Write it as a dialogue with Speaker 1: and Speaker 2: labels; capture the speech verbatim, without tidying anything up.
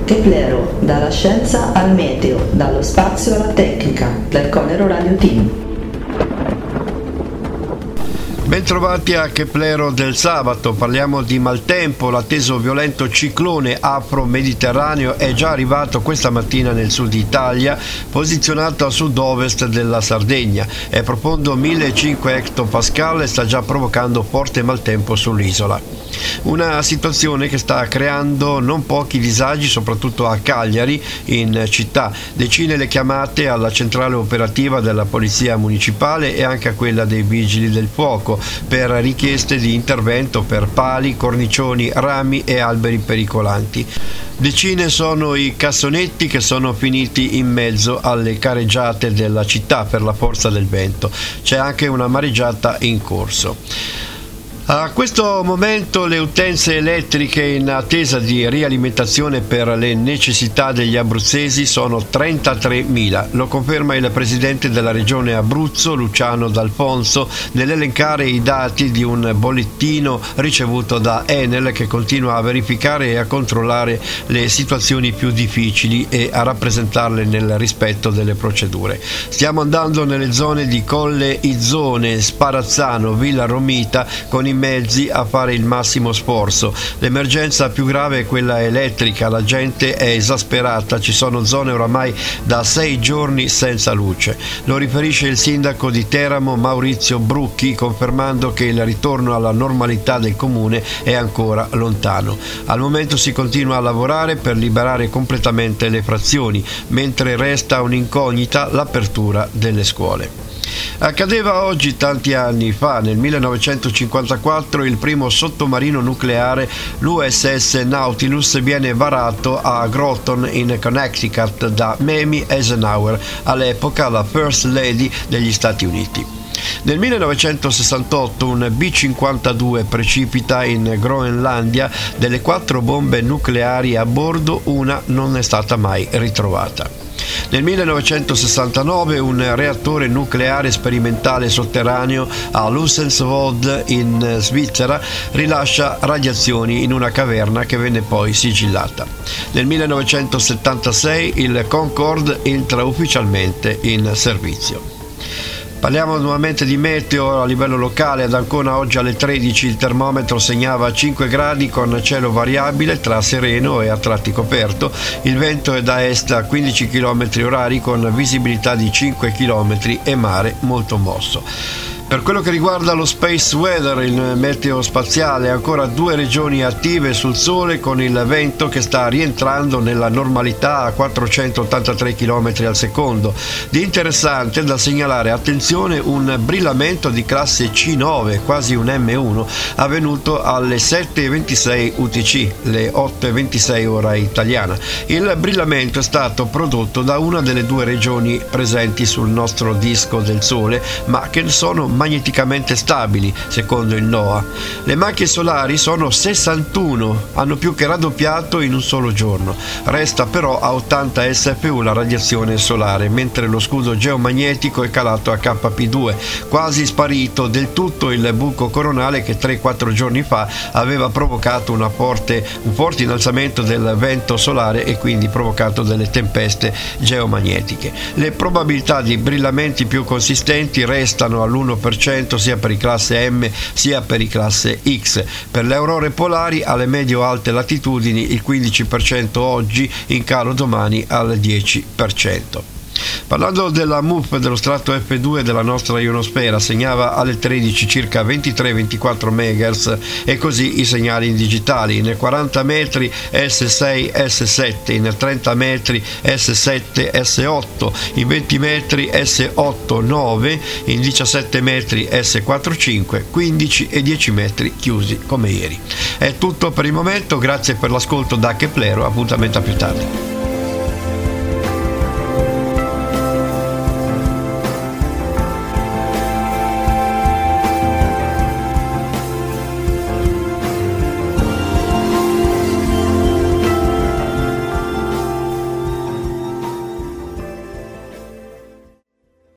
Speaker 1: Keplero, dalla scienza al meteo, dallo spazio alla tecnica, del Conero Radio Team.
Speaker 2: Bentrovati a Keplero del sabato, parliamo di maltempo. L'atteso violento ciclone afro-mediterraneo è già arrivato questa mattina nel sud Italia, posizionato a sud-ovest della Sardegna. È profondo millecinquecento hectopascal e sta già provocando forte maltempo sull'isola. Una situazione che sta creando non pochi disagi, soprattutto a Cagliari, in città. Decine le chiamate alla centrale operativa della Polizia Municipale e anche a quella dei Vigili del Fuoco per richieste di intervento per pali, cornicioni, rami e alberi pericolanti. Decine sono i cassonetti che sono finiti in mezzo alle careggiate della città per la forza del vento. C'è anche una mareggiata in corso. A questo momento le utenze elettriche in attesa di rialimentazione per le necessità degli abruzzesi sono trentatremila. Lo conferma il presidente della regione Abruzzo, Luciano D'Alfonso, nell'elencare i dati di un bollettino ricevuto da Enel, che continua a verificare e a controllare le situazioni più difficili e a rappresentarle nel rispetto delle procedure. Stiamo andando nelle zone di Colle Izzone, Sparazzano, Villa Romita con i mezzi a fare il massimo sforzo. L'emergenza più grave è quella elettrica, la gente è esasperata, ci sono zone oramai da sei giorni senza luce. Lo riferisce il sindaco di Teramo Maurizio Brucchi, confermando che il ritorno alla normalità del comune è ancora lontano. Al momento si continua a lavorare per liberare completamente le frazioni, mentre resta un'incognita l'apertura delle scuole. Accadeva oggi tanti anni fa, nel millenovecentocinquantaquattro, il primo sottomarino nucleare, l'U S S Nautilus, viene varato a Groton in Connecticut da Mamie Eisenhower, all'epoca la First Lady degli Stati Uniti. Nel millenovecentosessantotto un B cinquantadue precipita in Groenlandia. Delle quattro bombe nucleari a bordo, una non è stata mai ritrovata. Nel millenovecentosessantanove un reattore nucleare sperimentale sotterraneo a Lussensvold in Svizzera rilascia radiazioni in una caverna che venne poi sigillata. Nel millenovecentosettantasei il Concorde entra ufficialmente in servizio. Parliamo nuovamente di meteo a livello locale. Ad Ancona oggi alle tredici il termometro segnava cinque gradi con cielo variabile tra sereno e a tratti coperto. Il vento è da est a quindici chilometri orari con visibilità di cinque chilometri e mare molto mosso. Per quello che riguarda lo space weather, il meteo spaziale, ancora due regioni attive sul sole con il vento che sta rientrando nella normalità a quattrocentottantatré chilometri al secondo. Di interessante da segnalare, attenzione, un brillamento di classe C nove, quasi un M uno, avvenuto alle sette e ventisei U T C, le otto e ventisei ora italiana. Il brillamento è stato prodotto da una delle due regioni presenti sul nostro disco del Sole, ma che sono magneticamente stabili, secondo il NOAA. Le macchie solari sono sessantuno, hanno più che raddoppiato in un solo giorno. Resta però a ottanta S F U la radiazione solare, mentre lo scudo geomagnetico è calato a K P due, quasi sparito del tutto il buco coronale che tre quattro giorni fa aveva provocato una forte, un forte innalzamento del vento solare e quindi provocato delle tempeste geomagnetiche. Le probabilità di brillamenti più consistenti restano all'uno per cento sia per i classe M sia per i classe X. Per le aurore polari alle medio-alte latitudini il quindici per cento oggi, in calo domani al dieci per cento. Parlando della M U F dello strato F due della nostra ionosfera, segnava alle tredici circa ventitré ventiquattro megahertz e così i segnali digitali: in quaranta metri S sei S sette, in trenta metri S sette S otto, in venti metri S otto nove, in diciassette metri S quattro cinque, quindici e dieci metri chiusi come ieri. È tutto per il momento, grazie per l'ascolto da Keplero, appuntamento a più tardi.